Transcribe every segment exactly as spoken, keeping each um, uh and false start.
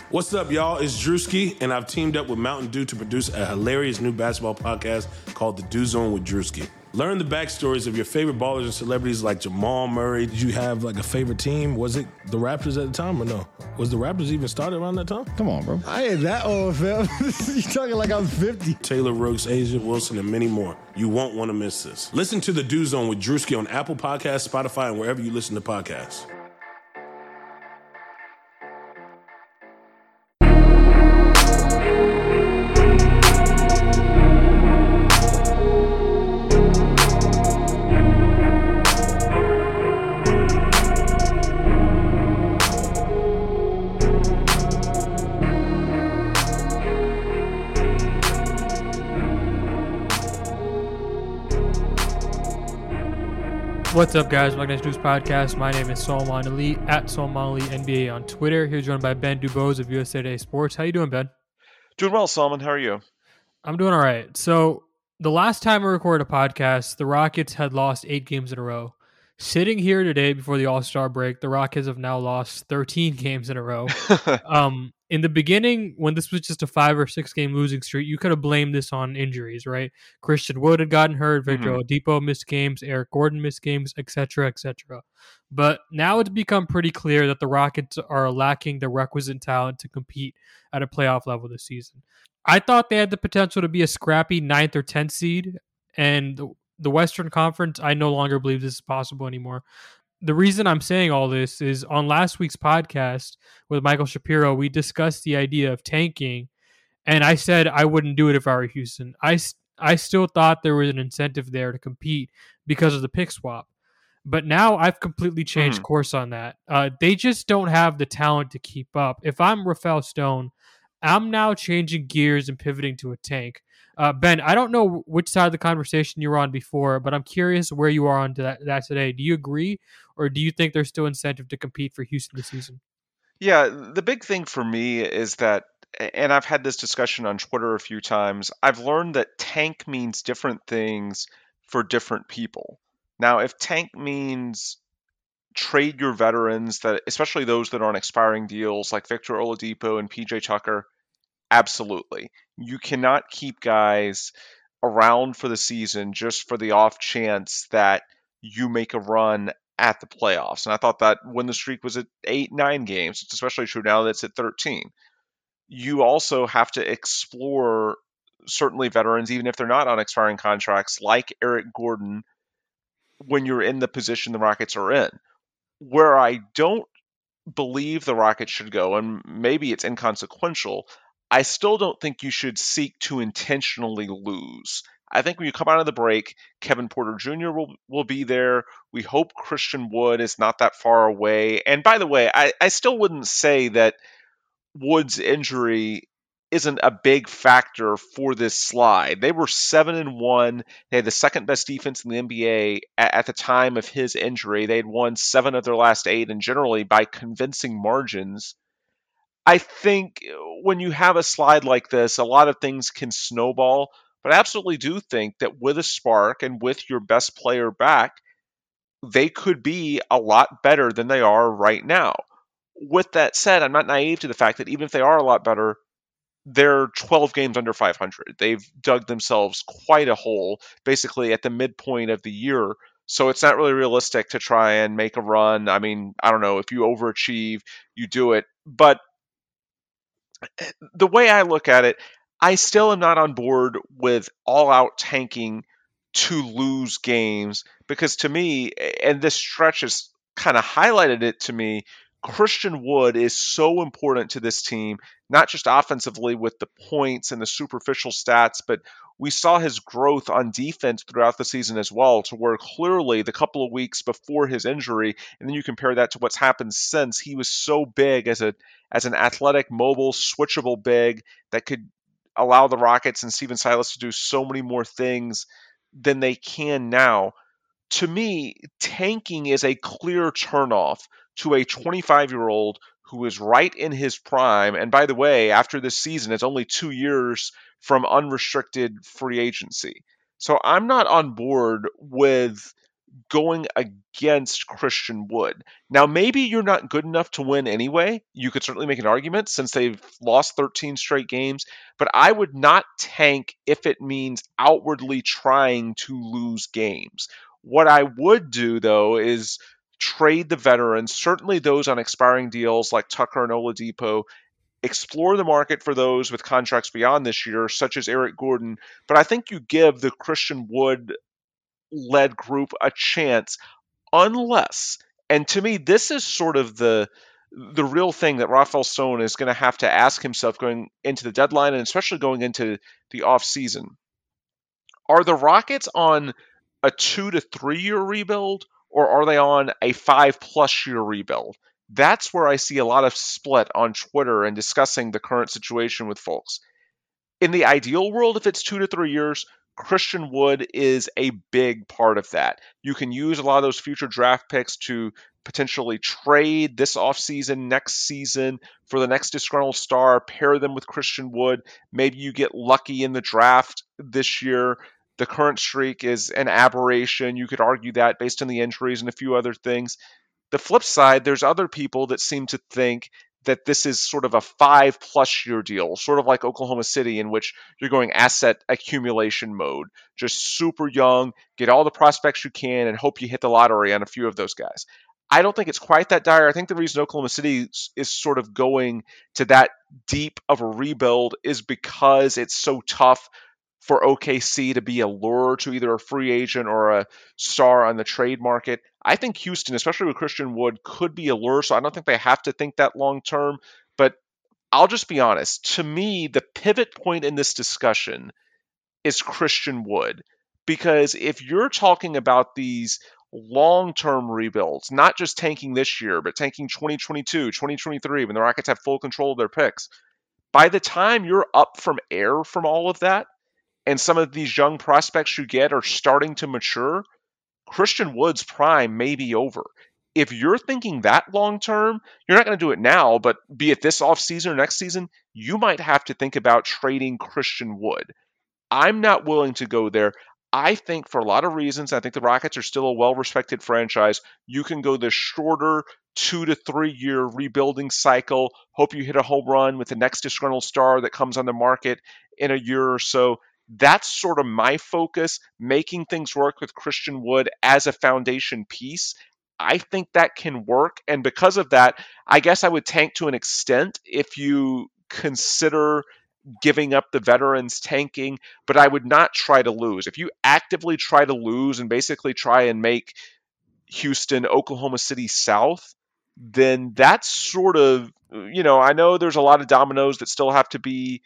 What's up, y'all? It's Drewski, and I've teamed up with Mountain Dew to produce a hilarious new basketball podcast called The Dew Zone with Drewski. Learn the backstories of your favorite ballers and celebrities like Jamal Murray. Did you have like a favorite team? Was it the Raptors at the time or no? Was the Raptors even started around that time? Come on, bro. I ain't that old, fam. You talking like I'm fifty. Taylor Rooks, Asia Wilson, and many more. You won't want to miss this. Listen to The Dew Zone with Drewski on Apple Podcasts, Spotify, and wherever you listen to podcasts. What's up, guys? Welcome to News Podcast. My name is Solomon Ali at Solomon Ali N B A on Twitter. Here joined by Ben Dubose of U S A Today Sports. How you doing, Ben? Doing well, Solomon. How are you? I'm doing all right. So the last time we recorded a podcast, the Rockets had lost eight games in a row. Sitting here today before the All-Star break, the Rockets have now lost thirteen games in a row. um, in the beginning, when this was just a five or six game losing streak, you could have blamed this on injuries, right? Christian Wood had gotten hurt, Victor mm-hmm. Oladipo missed games, Eric Gordon missed games, et cetera, et cetera. But now it's become pretty clear that the Rockets are lacking the requisite talent to compete at a playoff level this season. I thought they had the potential to be a scrappy ninth or tenth seed, and the The Western Conference, I no longer believe this is possible anymore. The reason I'm saying all this is on last week's podcast with Michael Shapiro, we discussed the idea of tanking, and I said I wouldn't do it if I were Houston. I, I still thought there was an incentive there to compete because of the pick swap. But now I've completely changed mm. course on that. Uh, they just don't have the talent to keep up. If I'm Rafael Stone, I'm now changing gears and pivoting to a tank. Uh, Ben, I don't know which side of the conversation you were on before, but I'm curious where you are on to that, that today. Do you agree, or do you think there's still incentive to compete for Houston this season? Yeah, the big thing for me is that, and I've had this discussion on Twitter a few times, I've learned that tank means different things for different people. Now, if tank means trade your veterans, that especially those that are on expiring deals like Victor Oladipo and P J Tucker, absolutely. You cannot keep guys around for the season just for the off chance that you make a run at the playoffs. And I thought that when the streak was at eight, nine games, it's especially true now that it's at thirteen. You also have to explore certainly veterans, even if they're not on expiring contracts, like Eric Gordon, when you're in the position the Rockets are in. Where I don't believe the Rockets should go, and maybe it's inconsequential, I still don't think you should seek to intentionally lose. I think when you come out of the break, Kevin Porter Junior will, will be there. We hope Christian Wood is not that far away. And by the way, I, I still wouldn't say that Wood's injury isn't a big factor for this slide. They were seven and one. They had the second best defense in the N B A at, at the time of his injury. They had won seven of their last eight, and generally by convincing margins. I think when you have a slide like this, a lot of things can snowball, but I absolutely do think that with a spark and with your best player back, they could be a lot better than they are right now. With that said, I'm not naive to the fact that even if they are a lot better, they're twelve games under five hundred. They've dug themselves quite a hole, basically at the midpoint of the year. So it's not really realistic to try and make a run. I mean, I don't know, if you overachieve, you do it. But the way I look at it, I still am not on board with all-out tanking to lose games because to me, and this stretch has kind of highlighted it to me, Christian Wood is so important to this team, not just offensively with the points and the superficial stats, but we saw his growth on defense throughout the season as well, to where clearly the couple of weeks before his injury, and then you compare that to what's happened since, he was so big as a as an athletic, mobile, switchable big that could allow the Rockets and Steven Silas to do so many more things than they can now. To me, tanking is a clear turnoff to a twenty-five-year-old who is right in his prime. And by the way, after this season, it's only two years from unrestricted free agency. So I'm not on board with going against Christian Wood. Now, maybe you're not good enough to win anyway. You could certainly make an argument since they've lost thirteen straight games, but I would not tank if it means outwardly trying to lose games. What I would do, though, is trade the veterans, certainly those on expiring deals like Tucker and Oladipo, explore the market for those with contracts beyond this year, such as Eric Gordon. But I think you give the Christian Wood led group a chance unless, and to me, this is sort of the the real thing that Rafael Stone is going to have to ask himself going into the deadline and especially going into the offseason. Are the Rockets on a two to three year rebuild or are they on a five plus year rebuild? That's where I see a lot of split on Twitter and discussing the current situation with folks. In the ideal world, if it's two to three years, Christian Wood is a big part of that. You can use a lot of those future draft picks to potentially trade this offseason, next season, for the next disgruntled star, pair them with Christian Wood. Maybe you get lucky in the draft this year. The current streak is an aberration. You could argue that based on the injuries and a few other things. The flip side, there's other people that seem to think that this is sort of a five plus year deal, sort of like Oklahoma City, in which you're going asset accumulation mode, just super young, get all the prospects you can and hope you hit the lottery on a few of those guys. I don't think it's quite that dire. I think the reason Oklahoma City is sort of going to that deep of a rebuild is because it's so tough for O K C to be a lure to either a free agent or a star on the trade market. I think Houston, especially with Christian Wood, could be a lure, so I don't think they have to think that long term. But I'll just be honest. To me, the pivot point in this discussion is Christian Wood. Because if you're talking about these long-term rebuilds, not just tanking this year, but tanking twenty twenty-two, twenty twenty-three, when the Rockets have full control of their picks, by the time you're up from air from all of that, and some of these young prospects you get are starting to mature, Christian Wood's prime may be over. If you're thinking that long term, you're not going to do it now, but be it this offseason or next season, you might have to think about trading Christian Wood. I'm not willing to go there. I think for a lot of reasons, I think the Rockets are still a well-respected franchise. You can go the shorter two to three year rebuilding cycle. Hope you hit a home run with the next disgruntled star that comes on the market in a year or so. That's sort of my focus, making things work with Christian Wood as a foundation piece. I think that can work. And because of that, I guess I would tank to an extent if you consider giving up the veterans tanking, but I would not try to lose. If you actively try to lose and basically try and make Houston, Oklahoma City South, then that's sort of, you know, I know there's a lot of dominoes that still have to be,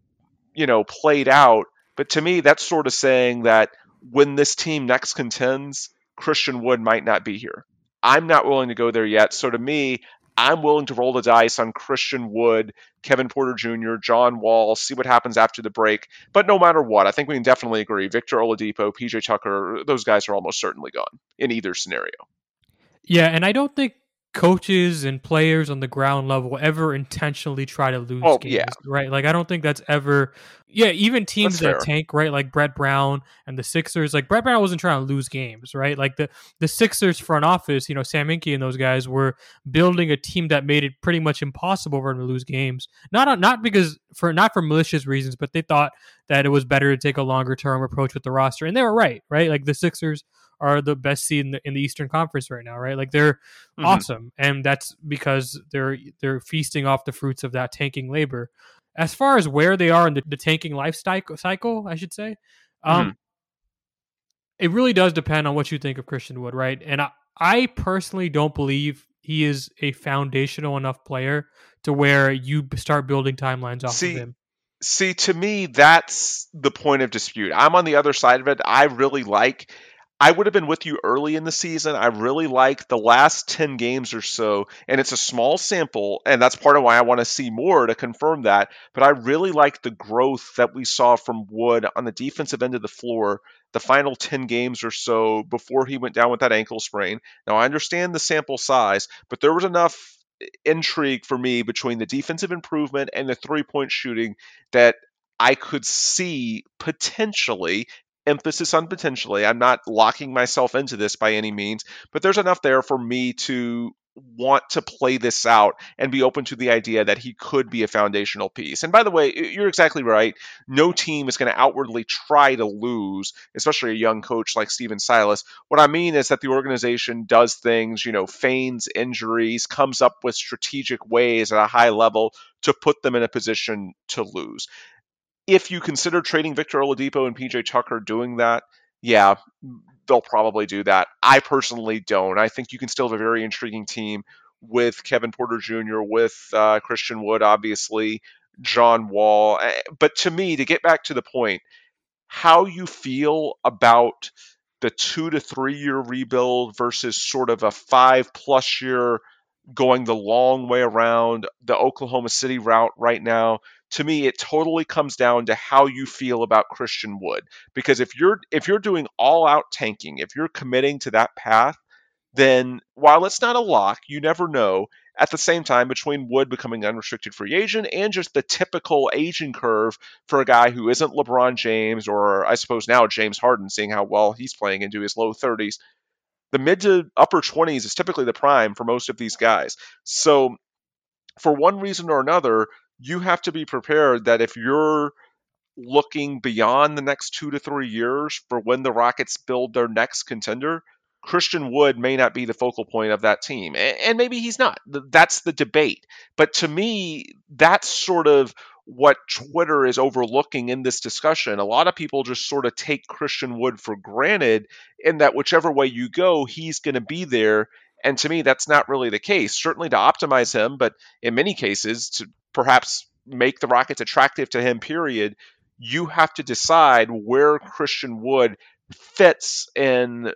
you know, played out. But to me, that's sort of saying that when this team next contends, Christian Wood might not be here. I'm not willing to go there yet. So to me, I'm willing to roll the dice on Christian Wood, Kevin Porter Junior, John Wall, see what happens after the break. But no matter what, I think we can definitely agree. Victor Oladipo, P J Tucker, those guys are almost certainly gone in either scenario. Yeah, and I don't think coaches and players on the ground level ever intentionally try to lose oh, games, yeah. right? Like, I don't think that's ever, yeah, even teams That's that fair. tank, right? Like Brett Brown and the Sixers, like Brett Brown wasn't trying to lose games, right? Like the, the Sixers front office, you know, Sam Hinkie and those guys were building a team that made it pretty much impossible for them to lose games. Not, not because for, not for malicious reasons, but they thought that it was better to take a longer term approach with the roster. And they were right, right? Like the Sixers are the best seed in the, in the Eastern Conference right now, right? Like they're mm-hmm. awesome, and that's because they're they're feasting off the fruits of that tanking labor. As far as where they are in the, the tanking life cycle, I should say, um, mm-hmm. it really does depend on what you think of Christian Wood, right? And I, I personally don't believe he is a foundational enough player to where you start building timelines off See, of him. See, to me, that's the point of dispute. I'm on the other side of it. I really like. I would have been with you early in the season. I really like the last ten games or so, and it's a small sample, and that's part of why I want to see more to confirm that. But I really like the growth that we saw from Wood on the defensive end of the floor the final ten games or so before he went down with that ankle sprain. Now, I understand the sample size, but there was enough intrigue for me between the defensive improvement and the three-point shooting that I could see potentially emphasis on potentially. I'm not locking myself into this by any means, but there's enough there for me to want to play this out and be open to the idea that he could be a foundational piece. And by the way, you're exactly right. No team is going to outwardly try to lose, especially a young coach like Stephen Silas. What I mean is that the organization does things, you know, feigns injuries, comes up with strategic ways at a high level to put them in a position to lose. If you consider trading Victor Oladipo and P J Tucker doing that, yeah, they'll probably do that. I personally don't. I think you can still have a very intriguing team with Kevin Porter Junior, with uh, Christian Wood, obviously, John Wall. But to me, to get back to the point, how you feel about the two to three year rebuild versus sort of a five plus year going the long way around the Oklahoma City route right now, to me, it totally comes down to how you feel about Christian Wood. Because if you're if you're doing all out tanking, if you're committing to that path, then while it's not a lock, you never know. At the same time, between Wood becoming an unrestricted free agent and just the typical aging curve for a guy who isn't LeBron James, or I suppose now James Harden, seeing how well he's playing into his low thirties, the mid to upper twenties is typically the prime for most of these guys. So for one reason or another, you have to be prepared that if you're looking beyond the next two to three years for when the Rockets build their next contender, Christian Wood may not be the focal point of that team. And maybe he's not. That's the debate. But to me, that's sort of what Twitter is overlooking in this discussion. A lot of people just sort of take Christian Wood for granted in that whichever way you go, he's going to be there. And to me, that's not really the case. Certainly to optimize him, but in many cases to perhaps make the Rockets attractive to him, period, you have to decide where Christian Wood fits in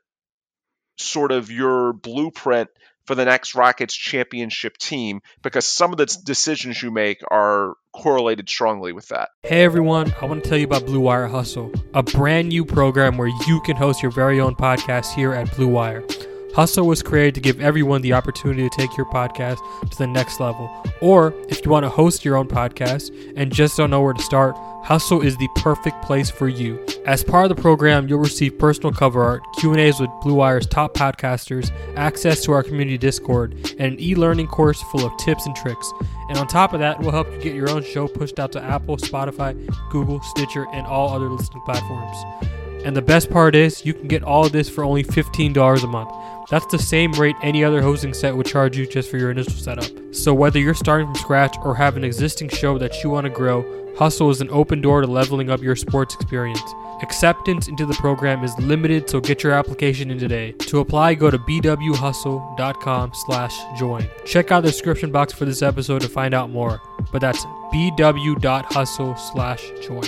sort of your blueprint for the next Rockets championship team, because some of the decisions you make are correlated strongly with that. Hey everyone, I want to tell you about Blue Wire Hustle, a brand new program where you can host your very own podcast here at Blue Wire. Hustle was created to give everyone the opportunity to take your podcast to the next level. Or if you want to host your own podcast and just don't know where to start, Hustle is the perfect place for you. As part of the program, you'll receive personal cover art, Q and A's with Blue Wire's top podcasters, access to our community Discord, and an e-learning course full of tips and tricks. And on top of that, we'll help you get your own show pushed out to Apple, Spotify, Google, Stitcher, and all other listening platforms. And the best part is, you can get all of this for only fifteen dollars a month. That's the same rate any other hosting site would charge you just for your initial setup. So whether you're starting from scratch or have an existing show that you want to grow, Hustle is an open door to leveling up your sports experience. Acceptance into the program is limited, so get your application in today. To apply, go to bwhustle.com slash join. Check out the description box for this episode to find out more. But that's bw.hustle slash join.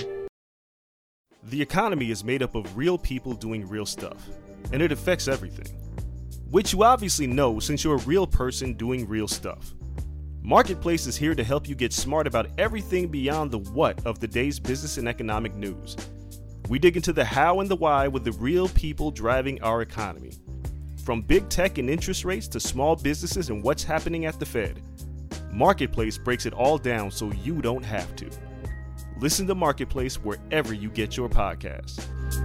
The economy is made up of real people doing real stuff, and it affects everything. Which you obviously know since you're a real person doing real stuff. Marketplace is here to help you get smart about everything beyond the what of the day's business and economic news. We dig into the how and the why with the real people driving our economy. From big tech and interest rates to small businesses and what's happening at the Fed. Marketplace breaks it all down so you don't have to. Listen to Marketplace wherever you get your podcasts.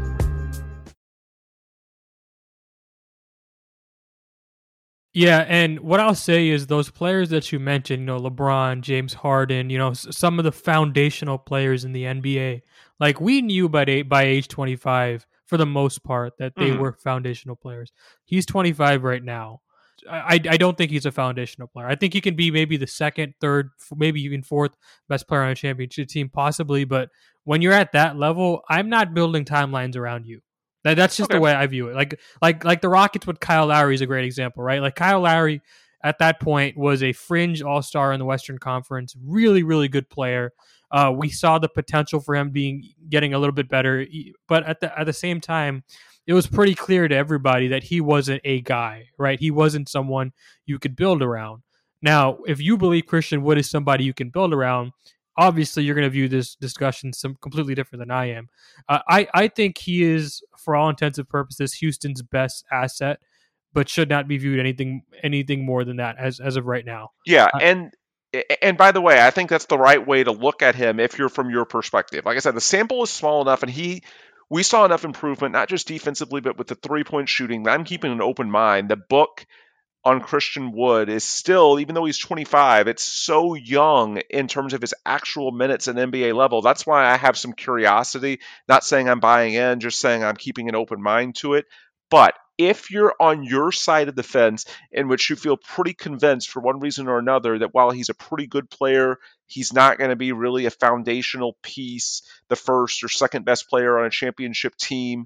Yeah, and what I'll say is those players that you mentioned, you know, LeBron, James Harden, you know, some of the foundational players in the N B A, like we knew by by age twenty-five, for the most part, that they mm. were foundational players. He's twenty-five right now. I, I don't think he's a foundational player. I think he can be maybe the second, third, maybe even fourth best player on a championship team, possibly. But when you're at that level, I'm not building timelines around you. That, that's just okay. the way I view it. Like, like, like the Rockets with Kyle Lowry is a great example, right? Like Kyle Lowry at that point was a fringe all-star in the Western Conference, really, really good player. Uh, we saw the potential for him being getting a little bit better, but at the at the same time, it was pretty clear to everybody that he wasn't a guy, right? He wasn't someone you could build around. Now, if you believe Christian Wood is somebody you can build around, obviously you're going to view this discussion some completely different than I am. Uh, I, I think he is, for all intents and purposes, Houston's best asset, but should not be viewed anything anything more than that as, as of right now. Yeah, uh, and and by the way, I think that's the right way to look at him if you're from your perspective. Like I said, the sample is small enough, and he we saw enough improvement, not just defensively, but with the three-point shooting. I'm keeping an open mind. The book on Christian Wood is still, even though he's twenty-five, it's so young in terms of his actual minutes at N B A level. That's why I have some curiosity. Not saying I'm buying in, just saying I'm keeping an open mind to it. But if you're on your side of the fence in which you feel pretty convinced for one reason or another that while he's a pretty good player, he's not going to be really a foundational piece, the first or second best player on a championship team,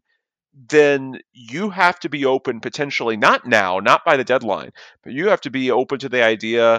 then you have to be open potentially, not now, not by the deadline, but you have to be open to the idea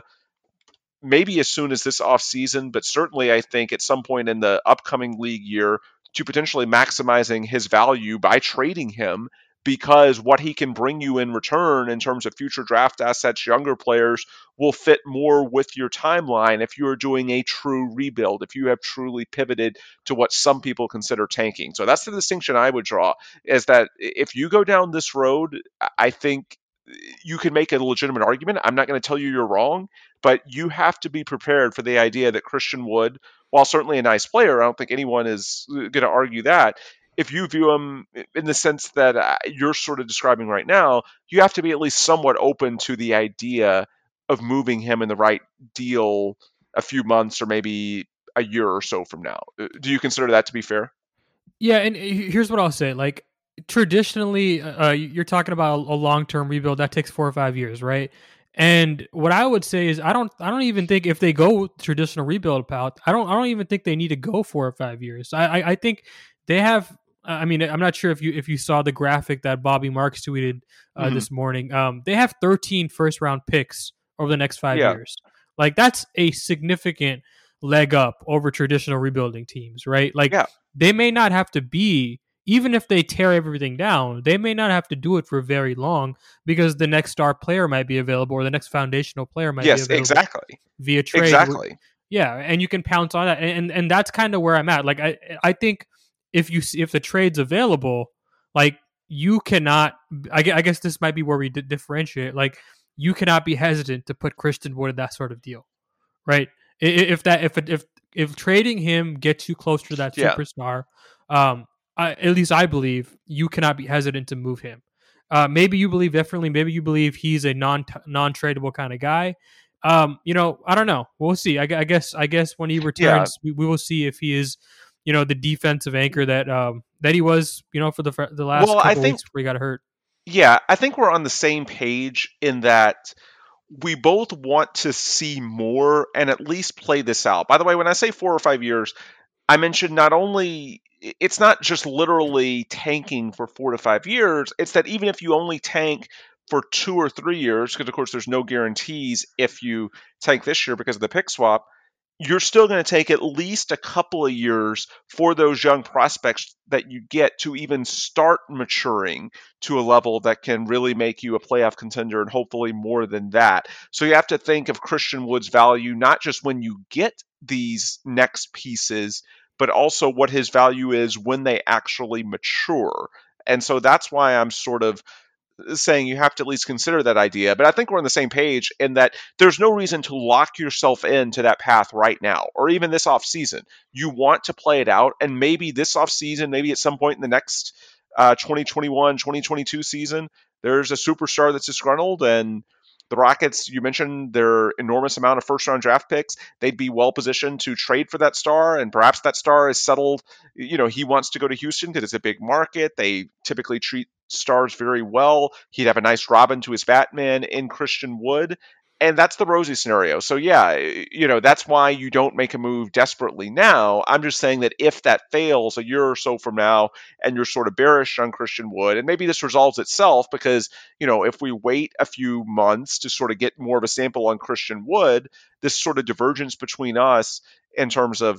maybe as soon as this offseason, but certainly I think at some point in the upcoming league year to potentially maximizing his value by trading him, because what he can bring you in return in terms of future draft assets, younger players, will fit more with your timeline if you are doing a true rebuild, if you have truly pivoted to what some people consider tanking. So that's the distinction I would draw, is that if you go down this road, I think you can make a legitimate argument. I'm not going to tell you you're wrong, but you have to be prepared for the idea that Christian Wood, while certainly a nice player, I don't think anyone is going to argue that, if you view him in the sense that you're sort of describing right now, you have to be at least somewhat open to the idea of moving him in the right deal a few months or maybe a year or so from now. Do you consider that to be fair? Yeah, and here's what I'll say. Like, traditionally, uh, you're talking about a long-term rebuild that takes four or five years, right? And what I would say is, I don't, I don't even think if they go traditional rebuild path, I don't, I don't even think they need to go four or five years. I, I, I think they have. I mean, I'm not sure if you if you saw the graphic that Bobby Marks tweeted uh, mm-hmm. this morning. Um, they have thirteen first round picks over the next five yeah. years. Like, that's a significant leg up over traditional rebuilding teams, right? Like, yeah. they may not have to be, even if they tear everything down, they may not have to do it for very long because the next star player might be available or the next foundational player might yes, be available. Yes, exactly. Via trade. Exactly. Yeah, and you can pounce on that, and and that's kind of where I'm at. Like, I I think. If you if the trade's available, like, you cannot. I guess this might be where we differentiate. Like, you cannot be hesitant to put Christian Wood in that sort of deal, right? If that if if if trading him gets you closer to that yeah. superstar, um, I, at least I believe you cannot be hesitant to move him. Uh, maybe you believe differently. Maybe you believe he's a non non tradable kind of guy. Um, you know, I don't know. We'll see. I, I guess I guess when he returns, yeah. we, we will see if he is, you know, the defensive anchor that um, that he was, you know, for the the last well, couple I think, weeks where he got hurt. Yeah, I think we're on the same page in that we both want to see more and at least play this out. By the way, when I say four or five years, I mentioned not only it's not just literally tanking for four to five years. It's that even if you only tank for two or three years, because of course there's no guarantees if you tank this year because of the pick swap, you're still going to take at least a couple of years for those young prospects that you get to even start maturing to a level that can really make you a playoff contender and hopefully more than that. So you have to think of Christian Wood's value, not just when you get these next pieces, but also what his value is when they actually mature. And so that's why I'm sort of saying you have to at least consider that idea. But I think we're on the same page in that there's no reason to lock yourself into that path right now, or even this offseason. You want to play it out, and maybe this offseason, maybe at some point in the next uh, twenty twenty-one, twenty twenty-two season, there's a superstar that's disgruntled, and the Rockets, you mentioned their enormous amount of first-round draft picks. They'd be well-positioned to trade for that star, and perhaps that star is settled. You know, he wants to go to Houston because it's a big market. They typically treat stars very well. He'd have a nice Robin to his Batman in Christian Wood, and that's the rosy scenario. So, yeah, you know, that's why you don't make a move desperately now. I'm just saying that if that fails a year or so from now and you're sort of bearish on Christian Wood, and maybe this resolves itself because, you know, if we wait a few months to sort of get more of a sample on Christian Wood, this sort of divergence between us in terms of,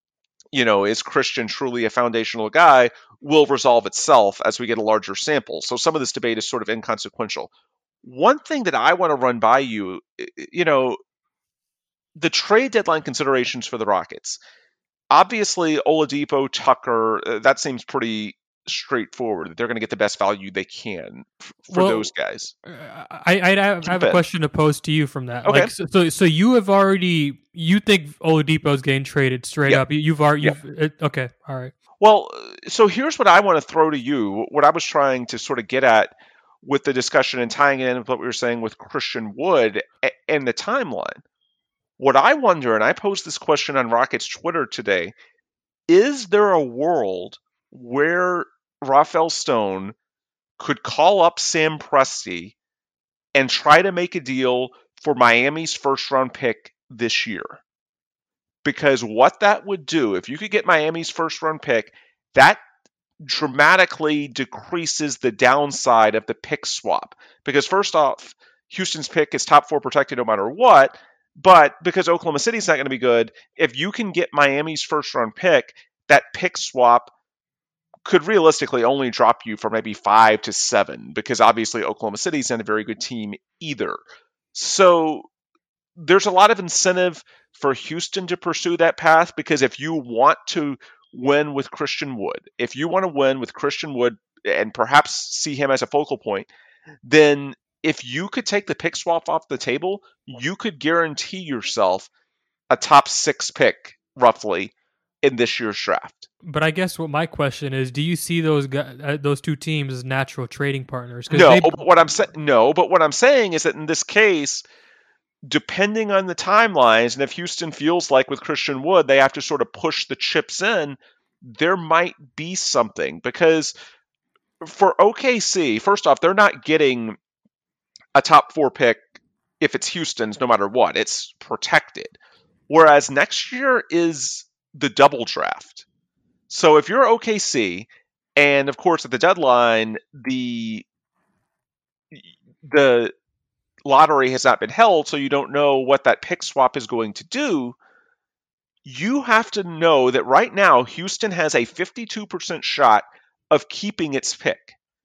you know, is Christian truly a foundational guy, will resolve itself as we get a larger sample. So some of this debate is sort of inconsequential. One thing that I want to run by you, you know, the trade deadline considerations for the Rockets. Obviously, Oladipo, Tucker, that seems pretty straightforward, that they're going to get the best value they can f- for Well, those guys. I, I, I have Jump a in. question to pose to you from that. Okay. Like, so, so, so you have already, you think Oladipo's getting traded straight Yep. up. You, you've already, Yep. you've, it, okay, all right. Well, so here's what I want to throw to you. What I was trying to sort of get at with the discussion and tying it in with what we were saying with Christian Wood a- and the timeline. What I wonder, and I posed this question on Rockets Twitter today, is there a world where Rafael Stone could call up Sam Presti and try to make a deal for Miami's first round pick this year? Because what that would do, if you could get Miami's first round pick, that dramatically decreases the downside of the pick swap. Because first off, Houston's pick is top four protected no matter what. But because Oklahoma City's not going to be good, if you can get Miami's first round pick, that pick swap could realistically only drop you for maybe five to seven, because obviously Oklahoma City's not a very good team either. So there's a lot of incentive for Houston to pursue that path, because if you want to win with Christian Wood, if you want to win with Christian Wood and perhaps see him as a focal point, then if you could take the pick swap off the table, you could guarantee yourself a top six pick roughly in this year's draft. But I guess what my question is, do you see those guys, uh, those two teams as natural trading partners? 'Cause No, they- but what I'm saying, no, but what I'm saying is that in this case, depending on the timelines, and if Houston feels like with Christian Wood they have to sort of push the chips in, there might be something. Because for O K C, first off, they're not getting a top four pick if it's Houston's, no matter what. It's protected. Whereas next year is the double draft. So if you're O K C, and of course at the deadline, the the lottery has not been held, so you don't know what that pick swap is going to do, you have to know that right now Houston has a fifty-two percent shot of keeping its pick.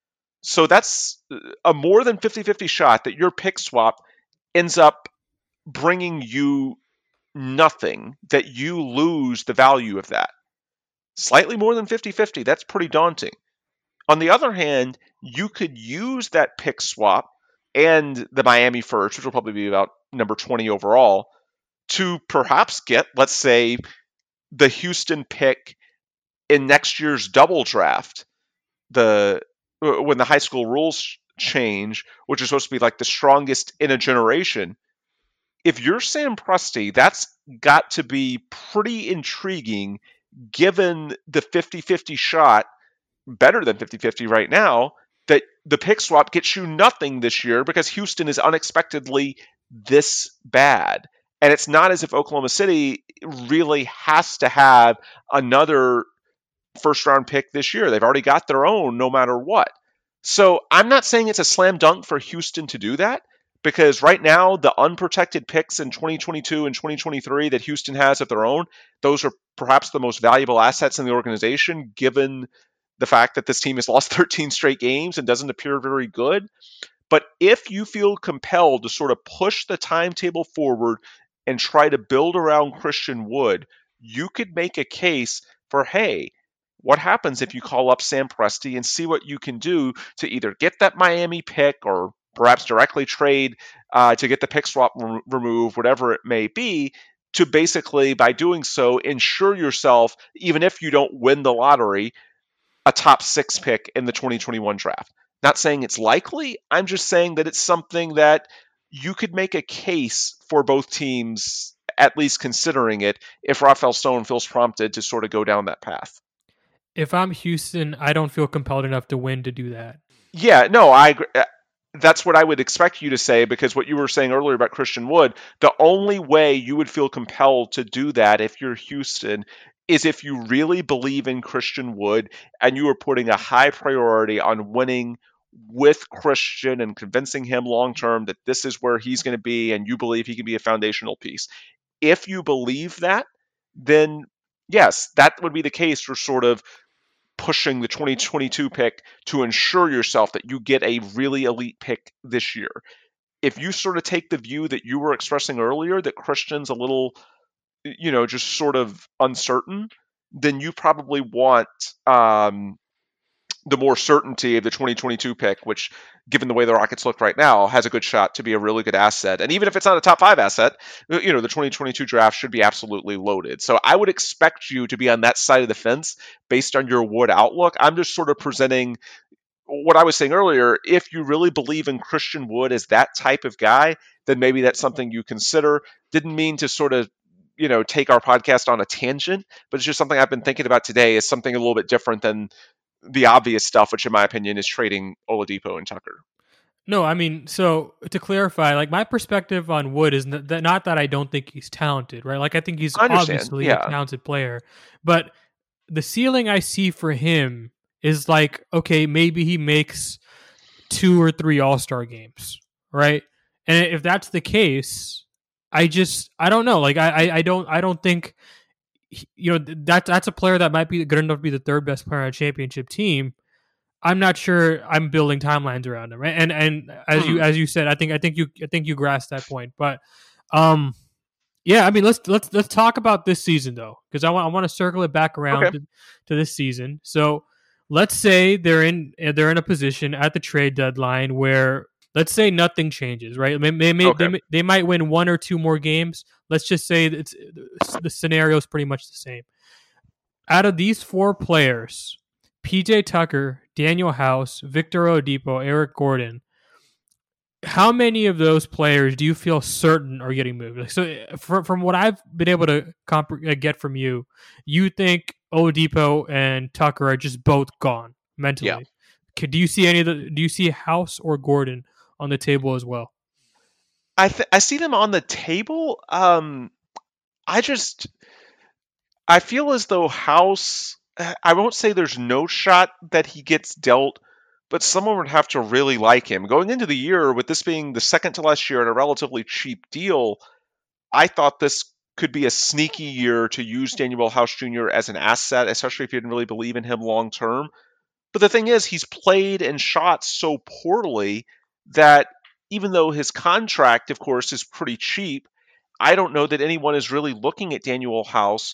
So that's a more than fifty-fifty shot that your pick swap ends up bringing you nothing, that you lose the value of that. Slightly more than fifty-fifty, that's pretty daunting. On the other hand, you could use that pick swap and the Miami first, which will probably be about number twenty overall, to perhaps get, let's say, the Houston pick in next year's double draft, the when the high school rules change, which is supposed to be like the strongest in a generation. If you're Sam Presti, that's got to be pretty intriguing given the fifty-fifty shot, better than fifty-fifty right now, that the pick swap gets you nothing this year because Houston is unexpectedly this bad. And it's not as if Oklahoma City really has to have another first round pick this year. They've already got their own no matter what. So I'm not saying it's a slam dunk for Houston to do that, because right now the unprotected picks in twenty twenty-two and twenty twenty-three that Houston has of their own, those are perhaps the most valuable assets in the organization, given the fact that this team has lost thirteen straight games and doesn't appear very good. But if you feel compelled to sort of push the timetable forward and try to build around Christian Wood, you could make a case for, hey, what happens if you call up Sam Presti and see what you can do to either get that Miami pick or perhaps directly trade uh, to get the pick swap re- removed, whatever it may be, to basically, by doing so, ensure yourself, even if you don't win the lottery, a top six pick in the twenty twenty-one draft. Not saying it's likely, I'm just saying that it's something that you could make a case for both teams at least considering it if Rafael Stone feels prompted to sort of go down that path. If I'm Houston, I don't feel compelled enough to win to do that. Yeah, no, I agree. That's what I would expect you to say, because what you were saying earlier about Christian Wood, the only way you would feel compelled to do that if you're Houston is if you really believe in Christian Wood and you are putting a high priority on winning with Christian and convincing him long-term that this is where he's going to be and you believe he can be a foundational piece. If you believe that, then yes, that would be the case for sort of pushing the twenty twenty-two pick to ensure yourself that you get a really elite pick this year. If you sort of take the view that you were expressing earlier, that Christian's a little, you know, just sort of uncertain, then you probably want um, the more certainty of the twenty twenty-two pick, which, given the way the Rockets look right now, has a good shot to be a really good asset. And even if it's not a top five asset, you know, the twenty twenty-two draft should be absolutely loaded. So I would expect you to be on that side of the fence based on your Wood outlook. I'm just sort of presenting what I was saying earlier. If you really believe in Christian Wood as that type of guy, then maybe that's something you consider. Didn't mean to sort of, you know, take our podcast on a tangent, but it's just something I've been thinking about today is something a little bit different than the obvious stuff, which in my opinion is trading Oladipo and Tucker. No, I mean, so to clarify, like my perspective on Wood is n- that not that I don't think he's talented, right? Like I think he's obviously yeah. a talented player, but the ceiling I see for him is like, okay, maybe he makes two or three All-Star games, right? And if that's the case, I just I don't know. Like I I, I don't I don't think. You know, that that's a player that might be good enough to be the third best player on a championship team. I'm not sure I'm building timelines around him, right? And and as Hmm. you as you said, I think I think you I think you grasped that point. But um, yeah, I mean, let's let's let's talk about this season though, because I want I want to circle it back around Okay. to, to this season. So let's say they're in they're in a position at the trade deadline where, let's say nothing changes, right? They, they, may, Okay. they, may- they might win one or two more games. Let's just say it's the scenario is pretty much the same. Out of these four players, P J Tucker, Daniel House, Victor Oladipo, Eric Gordon, how many of those players do you feel certain are getting moved? Like, so from, from what I've been able to comp- get from you, you think Oladipo and Tucker are just both gone mentally. Yeah. Could, do you see any of the, do you see House or Gordon on the table as well? I th- I see them on the table. Um, I just I feel as though House. I won't say there's no shot that he gets dealt, but someone would have to really like him going into the year. With this being the second to last year at a relatively cheap deal, I thought this could be a sneaky year to use Daniel House Junior as an asset, especially if you didn't really believe in him long term. But the thing is, he's played and shot so poorly that even though his contract, of course, is pretty cheap, I don't know that anyone is really looking at Daniel House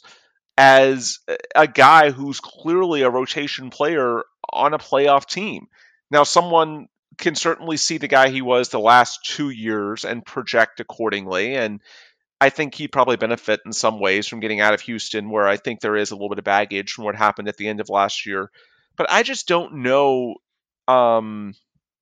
as a guy who's clearly a rotation player on a playoff team. Now, someone can certainly see the guy he was the last two years and project accordingly. And I think he'd probably benefit in some ways from getting out of Houston, where I think there is a little bit of baggage from what happened at the end of last year. But I just don't know. Um,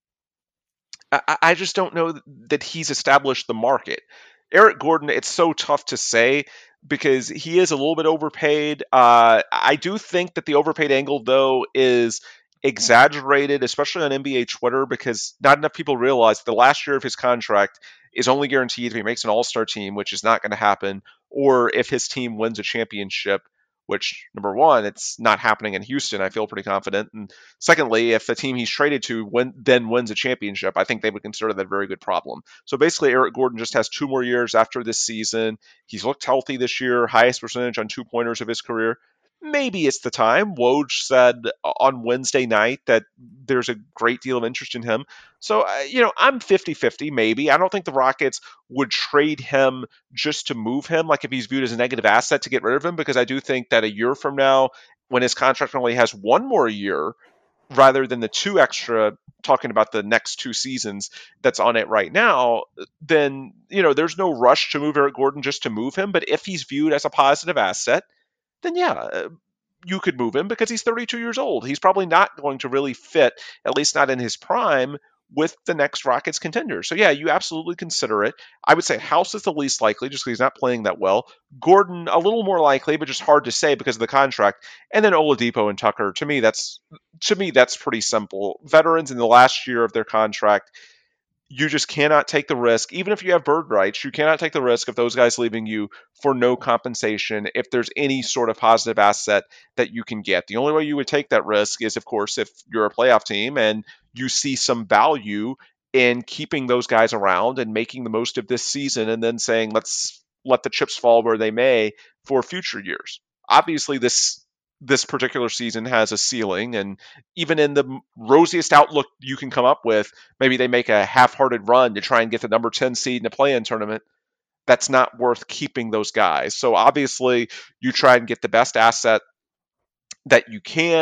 I, I just don't know that he's established the market. Eric Gordon, it's so tough to say because he is a little bit overpaid. Uh, I do think that the overpaid angle, though, is exaggerated, especially on N B A Twitter, because not enough people realize the last year of his contract is only guaranteed if he makes an all-star team, which is not going to happen, or if his team wins a championship, which, number one, it's not happening in Houston. I feel pretty confident. And secondly, if the team he's traded to win, then wins a championship, I think they would consider that a very good problem. So basically, Eric Gordon just has two more years after this season. He's looked healthy this year, highest percentage on two-pointers of his career. Maybe it's the time. Woj said on Wednesday night that there's a great deal of interest in him. So, uh, you know, I'm fifty-fifty maybe. I don't think the Rockets would trade him just to move him, like if he's viewed as a negative asset to get rid of him, because I do think that a year from now, when his contract only has one more year, rather than the two extra, talking about the next two seasons that's on it right now, then, you know, there's no rush to move Eric Gordon just to move him. But if he's viewed as a positive asset, then yeah, you could move him because he's thirty-two years old. He's probably not going to really fit, at least not in his prime, with the next Rockets contender. So yeah, you absolutely consider it. I would say House is the least likely just because he's not playing that well. Gordon, a little more likely, but just hard to say because of the contract. And then Oladipo and Tucker, to me, that's to me, that's pretty simple. Veterans in the last year of their contract, you just cannot take the risk. Even if you have bird rights, you cannot take the risk of those guys leaving you for no compensation if there's any sort of positive asset that you can get. The only way you would take that risk is, of course, if you're a playoff team and you see some value in keeping those guys around and making the most of this season and then saying, let's let the chips fall where they may for future years. Obviously, this this particular season has a ceiling, and even in the rosiest outlook you can come up with, maybe they make a half-hearted run to try and get the number ten seed in a play-in tournament. That's not worth keeping those guys. So obviously, you try and get the best asset that you can.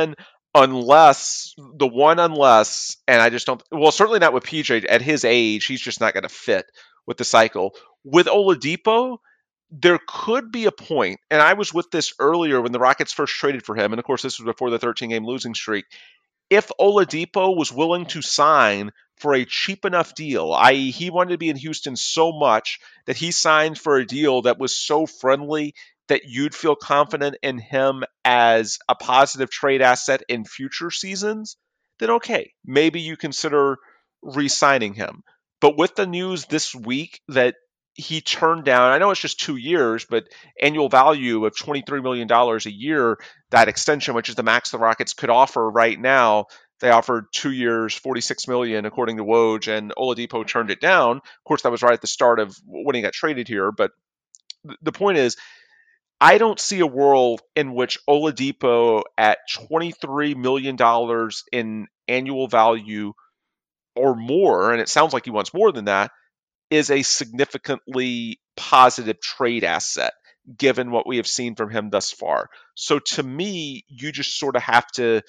unless the one unless, and I just don't. Well, certainly not with P J at his age. He's just not going to fit with the cycle. With Oladipo, there could be a point, and I was with this earlier when the Rockets first traded for him, and of course this was before the thirteen-game losing streak. If Oladipo was willing to sign for a cheap enough deal, that is he wanted to be in Houston so much that he signed for a deal that was so friendly that you'd feel confident in him as a positive trade asset in future seasons, then okay, maybe you consider re-signing him. But with the news this week that he turned down, I know it's just two years, but annual value of twenty-three million dollars a year, that extension, which is the max the Rockets could offer right now, they offered two years, forty-six million dollars, according to Woj, and Oladipo turned it down. Of course, that was right at the start of when he got traded here. But the point is, I don't see a world in which Oladipo at twenty-three million dollars in annual value or more, and it sounds like he wants more than that, is a significantly positive trade asset given what we have seen from him thus far. So to me, you just sort of have to,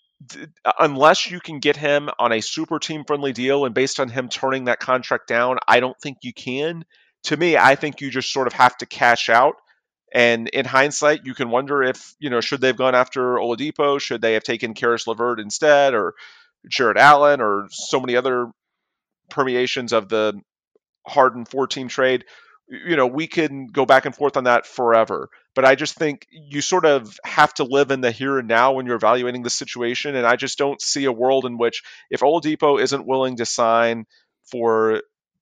unless you can get him on a super team friendly deal, and based on him turning that contract down, I don't think you can. To me, I think you just sort of have to cash out. And in hindsight, you can wonder if, you know, should they have gone after Oladipo? Should they have taken Karis LeVert instead, or Jarrett Allen, or so many other permeations of the Harden four-team trade? You know, we can go back and forth on that forever. But I just think you sort of have to live in the here and now when you're evaluating the situation. And I just don't see a world in which, if Oladipo isn't willing to sign for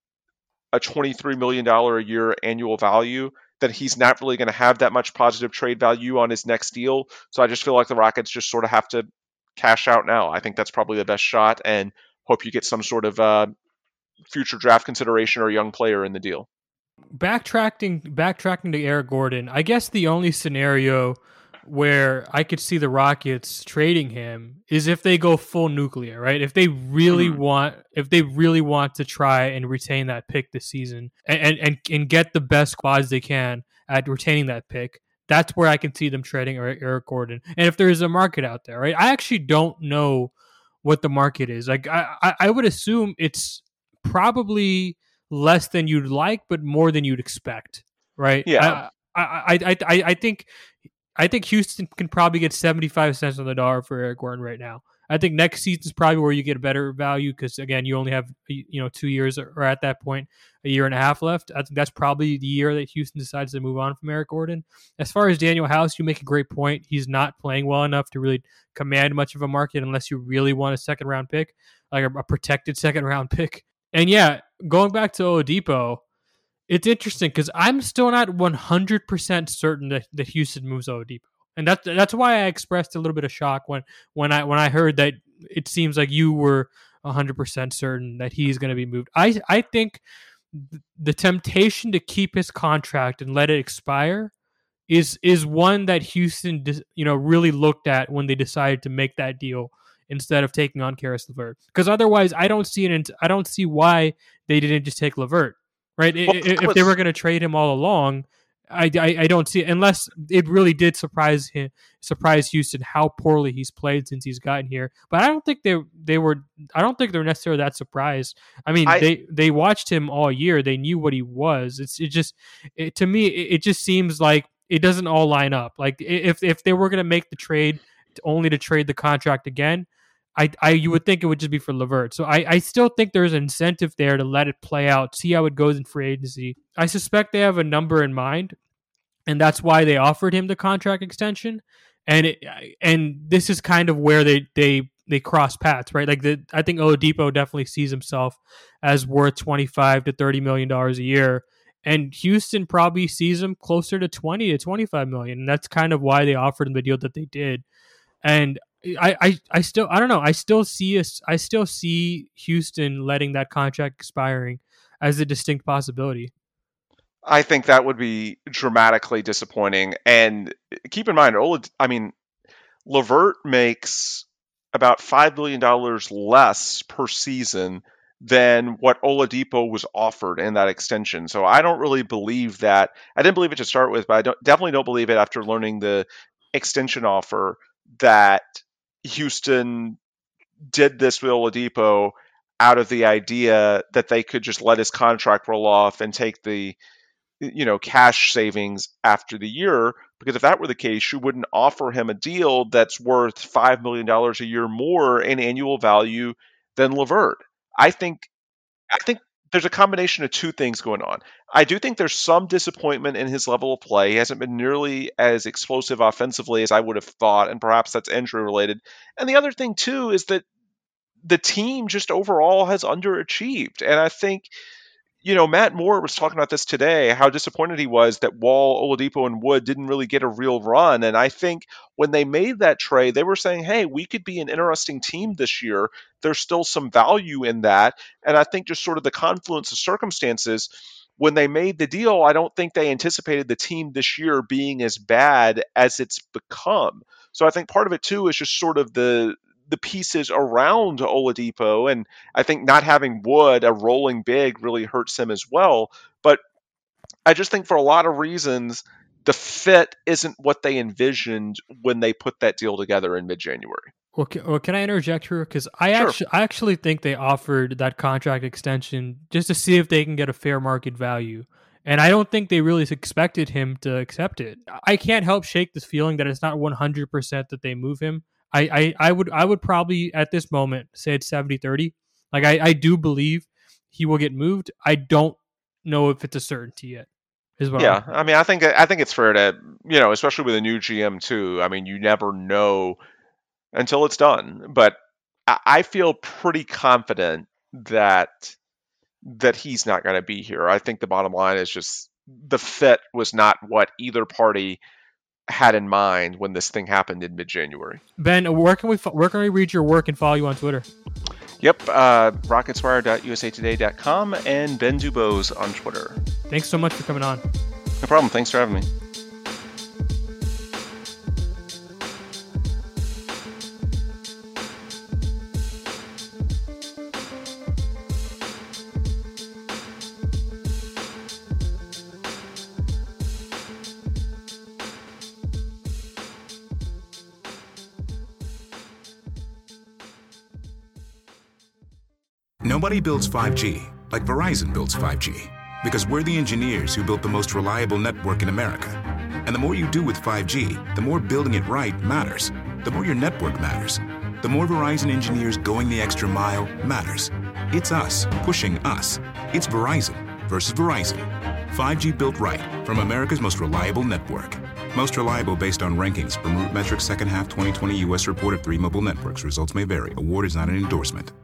a twenty-three million dollars a year annual value, that he's not really going to have that much positive trade value on his next deal. So I just feel like the Rockets just sort of have to cash out now. I think that's probably the best shot, and hope you get some sort of uh, future draft consideration or young player in the deal. Backtracking, backtracking to Eric Gordon, I guess the only scenario where I could see the Rockets trading him is if they go full nuclear, right? If they really mm-hmm. want, if they really want to try and retain that pick this season and, and, and get the best quads they can at retaining that pick, that's where I can see them trading Eric Gordon. And if there is a market out there, right? I actually don't know what the market is. Like I, I would assume it's probably less than you'd like, but more than you'd expect, right? Yeah. I, I, I, I, I think. I think Houston can probably get seventy-five cents on the dollar for Eric Gordon right now. I think next season is probably where you get a better value because, again, you only have you know two years or at that point, a year and a half left. I think that's probably the year that Houston decides to move on from Eric Gordon. As far as Daniel House, you make a great point. He's not playing well enough to really command much of a market unless you really want a second-round pick, like a, a protected second-round pick. And, yeah, going back to Oladipo, it's interesting because I'm still not one hundred percent certain that, that Houston moves Oladipo. And that's that's why I expressed a little bit of shock when, when I when I heard that it seems like you were one hundred percent certain that he's going to be moved. I, I think the temptation to keep his contract and let it expire is is one that Houston you know really looked at when they decided to make that deal instead of taking on Karis LeVert. Because otherwise, I don't see it. I don't see why they didn't just take LeVert. Right, well, if, was, if they were going to trade him all along, I, I, I don't see it unless it really did surprise him, surprise Houston how poorly he's played since he's gotten here. But I don't think they they were. I don't think they're necessarily that surprised. I mean, I, they they watched him all year. They knew what he was. It's it just it, to me it, it just seems like it doesn't all line up. Like if if they were going to make the trade only to trade the contract again, I, I you would think it would just be for LeVert. So I, I still think there's an incentive there to let it play out, see how it goes in free agency. I suspect they have a number in mind, and that's why they offered him the contract extension. And it, and this is kind of where they they, they cross paths, right? Like the I think Oladipo definitely sees himself as worth twenty-five to thirty million dollars a year, and Houston probably sees him closer to twenty to twenty-five million. And that's kind of why they offered him the deal that they did. And I, I, I still I don't know I still see us I still see Houston letting that contract expiring as a distinct possibility. I think that would be dramatically disappointing. And keep in mind, I mean, LeVert makes about five million dollars less per season than what Oladipo was offered in that extension. So I don't really believe that. I didn't believe it to start with, but I don't, definitely don't believe it after learning the extension offer that Houston did this with Oladipo out of the idea that they could just let his contract roll off and take the, you know, cash savings after the year. Because if that were the case, you wouldn't offer him a deal that's worth five million dollars a year more in annual value than LeVert. I think, I think there's a combination of two things going on. I do think there's some disappointment in his level of play. He hasn't been nearly as explosive offensively as I would have thought, and perhaps that's injury related. And the other thing too is that the team just overall has underachieved. And I think, you know, Matt Moore was talking about this today, how disappointed he was that Wall, Oladipo, and Wood didn't really get a real run. And I think when they made that trade, they were saying, hey, we could be an interesting team this year. There's still some value in that. And I think just sort of the confluence of circumstances, when they made the deal, I don't think they anticipated the team this year being as bad as it's become. So I think part of it, too, is just sort of the the pieces around Oladipo, and I think not having Wood, a rolling big, really hurts him as well. But I just think for a lot of reasons, the fit isn't what they envisioned when they put that deal together in mid-January. Well, can, well, can I interject here? Because I Sure. actually, I actually think they offered that contract extension just to see if they can get a fair market value. And I don't think they really expected him to accept it. I can't help shake this feeling that it's not one hundred percent that they move him. I, I, I would I would probably at this moment say it's seventy thirty. Like I, I do believe he will get moved. I don't know if it's a certainty yet. Is what Yeah, I'm- I mean, I think I think it's fair to, you know, especially with a new G M too. I mean, you never know until it's done. But I, I feel pretty confident that that he's not going to be here. I think the bottom line is just the fit was not what either party had in mind when this thing happened in mid-January. Ben, where can we fo- where can we read your work and follow you on Twitter? Yep, uh, rocketswire dot u s a today dot com and Ben Dubose on Twitter. Thanks so much for coming on. No problem. Thanks for having me. Nobody builds five G like Verizon builds five G, because we're the engineers who built the most reliable network in America. And the more you do with five G, the more building it right matters. The more your network matters. The more Verizon engineers going the extra mile matters. It's us pushing us. It's Verizon versus Verizon. five G built right from America's most reliable network. Most reliable based on rankings from RootMetrics second half twenty twenty U S report of three mobile networks. Results may vary. Award is not an endorsement.